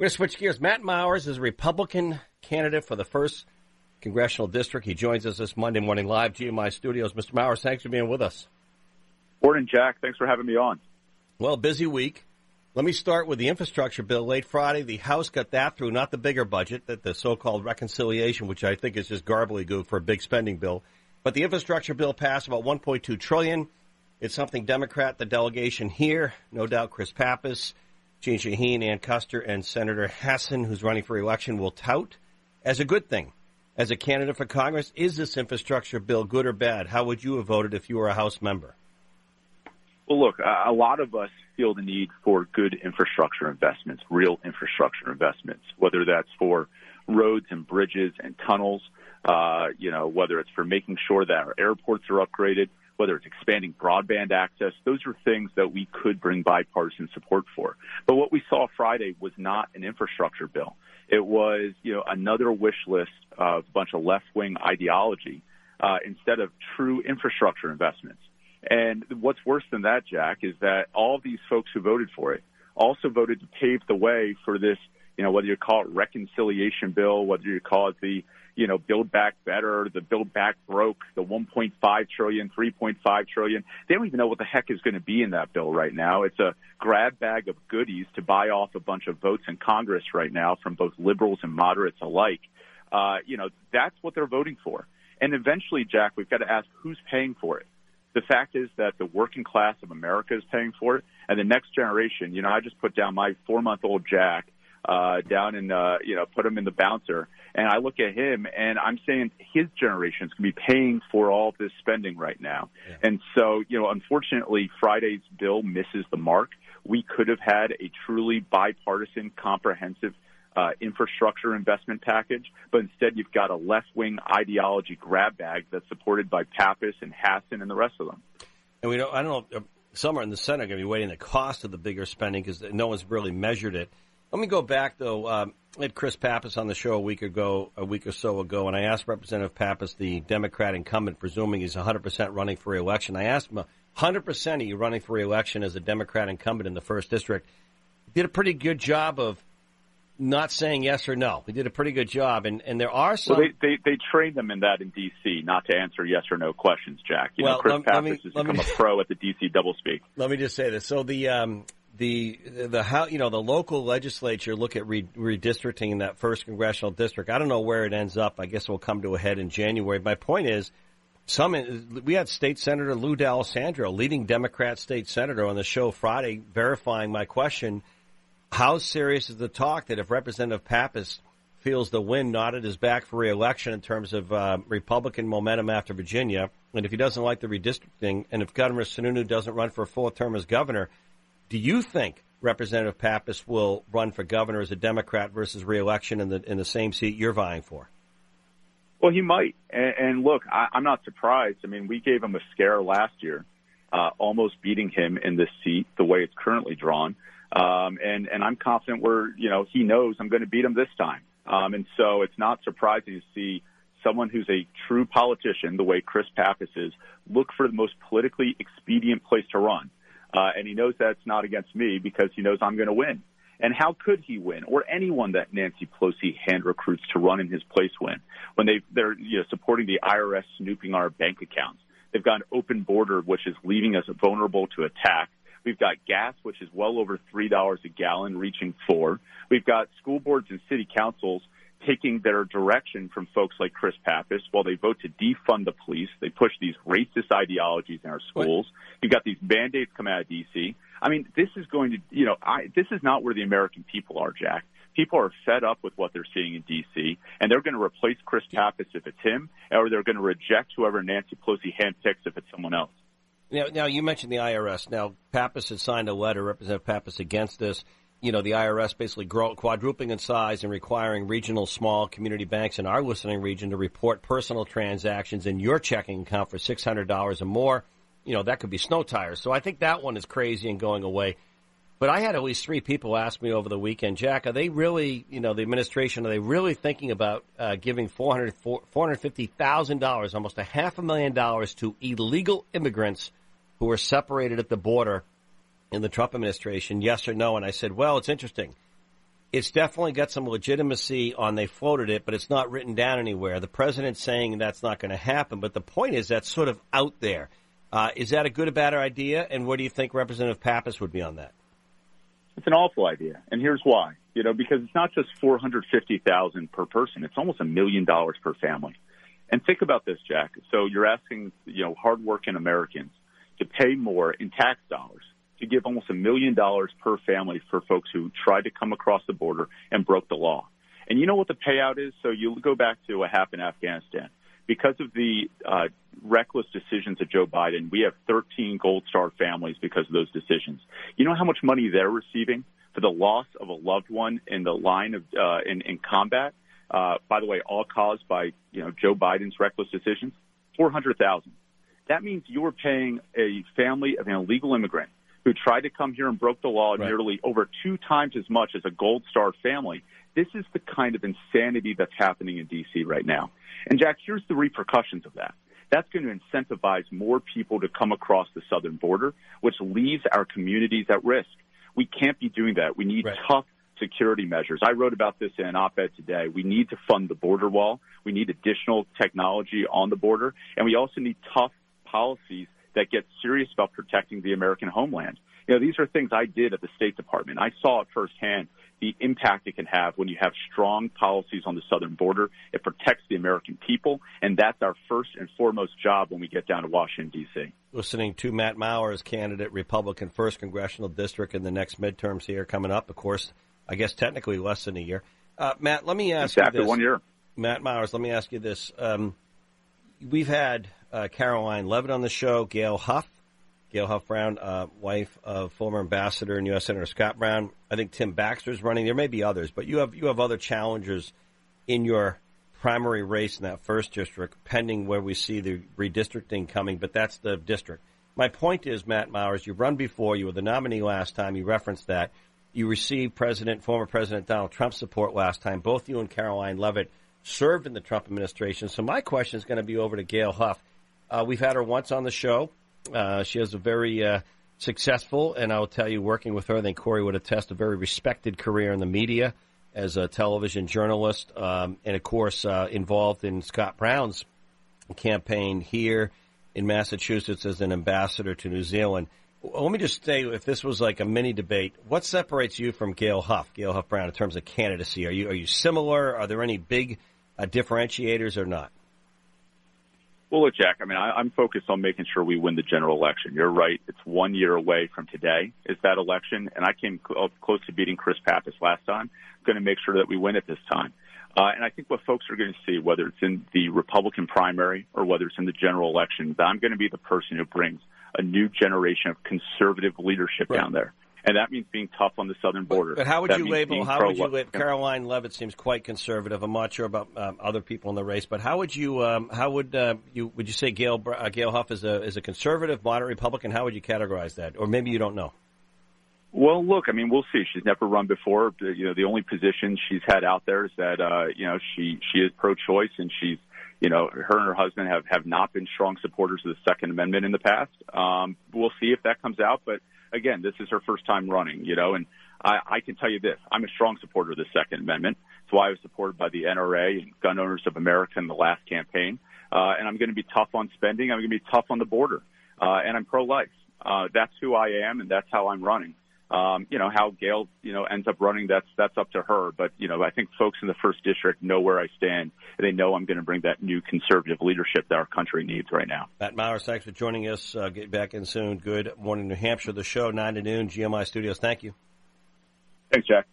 We're going to switch gears. Matt Mowers is a Republican candidate for the 1st Congressional District. He joins us this Monday morning live, GMI Studios. Mr. Mowers, thanks for being with us. Morning, Jack. Thanks for having me on. Well, busy week. Let me start with the infrastructure bill. Late Friday, the House got that through, not the bigger budget, the so-called reconciliation, which I think is just garbly-goo for a big spending bill. But the infrastructure bill passed about $1.2 trillion. It's something Democrat, the delegation here, no doubt Chris Pappas, Jeanne Shaheen, Ann Kuster, and Senator Hassan, who's running for election, will tout as a good thing. As a candidate for Congress, is this infrastructure bill good or bad? How would you have voted if you were a House member? Well, look, a lot of us feel the need for good infrastructure investments, real infrastructure investments, whether that's for roads and bridges and tunnels, whether it's for making sure that our airports are upgraded, whether it's expanding broadband access. Those are things that we could bring bipartisan support for. But what we saw Friday was not an infrastructure bill. It was, another wish list of a bunch of left-wing ideology instead of true infrastructure investments. And what's worse than that, Jack, is that all of these folks who voted for it also voted to pave the way for this, whether you call it reconciliation bill, whether you call it the, Build Back Better, the Build Back Broke, the $1.5 trillion, $3.5 trillion. They don't even know what the heck is going to be in that bill right now. It's a grab bag of goodies to buy off a bunch of votes in Congress right now from both liberals and moderates alike. That's what they're voting for. And eventually, Jack, we've got to ask who's paying for it. The fact is that the working class of America is paying for it, and the next generation. I just put down my 4-month-old Jack down and put him in the bouncer, and I look at him and I'm saying his generation is going to be paying for all this spending right now. Yeah. And so, unfortunately, Friday's bill misses the mark. We could have had a truly bipartisan, comprehensive infrastructure investment package, but instead you've got a left-wing ideology grab bag that's supported by Pappas and Hassan and the rest of them. And I don't know, some are in the Senate are going to be weighing the cost of the bigger spending because no one's really measured it. Let me go back, though. I had Chris Pappas on the show a week or so ago, and I asked Representative Pappas, the Democrat incumbent, presuming he's 100% running for re-election. I asked him, 100% are you running for re-election as a Democrat incumbent in the 1st District? He did a pretty good job of not saying yes or no. He did a pretty good job, and there are some. Well, they trained them in that in D.C. not to answer yes or no questions, Jack. Chris Pappas has become a pro at the D.C. doublespeak. Let me just say this: so the how the local legislature look at redistricting in that 1st Congressional District. I don't know where it ends up. I guess it will come to a head in January. My point is, we had State Senator Lou D'Alessandro, leading Democrat state senator, on the show Friday, verifying my question. How serious is the talk that if Representative Pappas feels the wind not at his back for re-election in terms of Republican momentum after Virginia, and if he doesn't like the redistricting, and if Governor Sununu doesn't run for a full term as governor, do you think Representative Pappas will run for governor as a Democrat versus re-election in the same seat you're vying for? Well, he might. And look, I'm not surprised. I mean, we gave him a scare last year, almost beating him in this seat the way it's currently drawn. And I'm confident he knows I'm going to beat him this time. And so it's not surprising to see someone who's a true politician, the way Chris Pappas is, look for the most politically expedient place to run. And he knows that's not against me because he knows I'm going to win. And how could he win, or anyone that Nancy Pelosi hand recruits to run in his place win, when they're supporting the IRS snooping our bank accounts? They've got an open border, which is leaving us vulnerable to attack. We've got gas, which is well over $3 a gallon, reaching $4. We've got school boards and city councils taking their direction from folks like Chris Pappas while they vote to defund the police. They push these racist ideologies in our schools. You've got these mandates come out of D.C. I mean, this is going to, this is not where the American people are, Jack. People are fed up with what they're seeing in D.C., and they're going to replace Chris Pappas if it's him, or they're going to reject whoever Nancy Pelosi handpicks if it's someone else. Now, you mentioned the IRS. Now, Pappas has signed a letter, Representative Pappas, against this. The IRS basically quadrupling in size and requiring regional small community banks in our listening region to report personal transactions in your checking account for $600 or more. That could be snow tires. So I think that one is crazy and going away. But I had at least 3 people ask me over the weekend, Jack, are they really, the administration, are they really thinking about giving $450,000, almost $500,000 to illegal immigrants who were separated at the border in the Trump administration, yes or no? And I said, well, it's interesting. it's definitely got some legitimacy on they floated it, but it's not written down anywhere. The president's saying that's not going to happen, but the point is that's sort of out there. Is that a good or bad idea, and where do you think Representative Pappas would be on that? It's an awful idea, and here's why. Because it's not just $450,000 per person; it's almost $1 million per family. And think about this, Jack. So you're asking, hardworking Americans to pay more in tax dollars to give almost $1 million per family for folks who tried to come across the border and broke the law. And you know what the payout is? So you go back to what happened in Afghanistan. Because of the reckless decisions of Joe Biden, we have 13 Gold Star families because of those decisions. You know how much money they're receiving for the loss of a loved one in the line of in combat? By the way, all caused by Joe Biden's reckless decisions. $400,000. That means you are paying a family of an illegal immigrant who tried to come here and broke the law nearly over 2 times as much as a Gold Star family. This is the kind of insanity that's happening in D.C. right now. And, Jack, here's the repercussions of that. That's going to incentivize more people to come across the southern border, which leaves our communities at risk. We can't be doing that. We need tough security measures. I wrote about this in an op-ed today. We need to fund the border wall. We need additional technology on the border. And we also need tough policies that get serious about protecting the American homeland. These are things I did at the State Department. I saw it firsthand, the impact it can have when you have strong policies on the southern border. It protects the American people, and that's our first and foremost job when we get down to Washington, D.C. Listening to Matt Mowers, candidate, Republican, 1st Congressional District in the next midterms here coming up, of course, I guess technically less than a year. Matt, let me ask you this. After 1 year. Matt Mowers, let me ask you this. We've had Caroline Leavitt on the show, Gail Huff Brown, wife of former ambassador and U.S. Senator Scott Brown. I think Tim Baxter's running. There may be others, but you have other challengers in your primary race in that 1st district, pending where we see the redistricting coming, but that's the district. My point is, Matt Mowers, you've run before. You were the nominee last time. You referenced that. You received former President Donald Trump's support last time. Both you and Caroline Leavitt served in the Trump administration. So my question is going to be over to Gail Huff. We've had her once on the show. She has a very successful, and I'll tell you, working with her, I think Corey would attest, a very respected career in the media as a television journalist, and, of course, involved in Scott Brown's campaign here in Massachusetts as an ambassador to New Zealand. Let me just say, if this was like a mini debate, what separates you from Gail Huff Brown, in terms of candidacy? Are you similar? Are there any big differentiators or not? Well, look, Jack, I'm focused on making sure we win the general election. You're right. It's 1 year away from today is that election, and I came close to beating Chris Pappas last time. I'm going to make sure that we win it this time. And I think what folks are going to see, whether it's in the Republican primary or whether it's in the general election, that I'm going to be the person who brings a new generation of conservative leadership down there. And that means being tough on the southern border. But how would you label Caroline Leavitt seems quite conservative. I'm not sure about other people in the race, but how would you would you say Gail Huff is a conservative, moderate Republican? How would you categorize that? Or maybe you don't know. Well, look, we'll see. She's never run before. The only position she's had out there is that she is pro-choice, and she's her and her husband have not been strong supporters of the Second Amendment in the past. We'll see if that comes out, but again, this is her first time running, and I can tell you this. I'm a strong supporter of the Second Amendment. That's why I was supported by the NRA and Gun Owners of America in the last campaign. And I'm going to be tough on spending. I'm going to be tough on the border. And I'm pro-life. That's who I am, and that's how I'm running. How Gail, ends up running, that's up to her. But, I think folks in the 1st District know where I stand, and they know I'm going to bring that new conservative leadership that our country needs right now. Matt Mowers, thanks for joining us. Get back in soon. Good morning, New Hampshire. The show, 9 to noon, GMI Studios. Thank you. Thanks, Jack.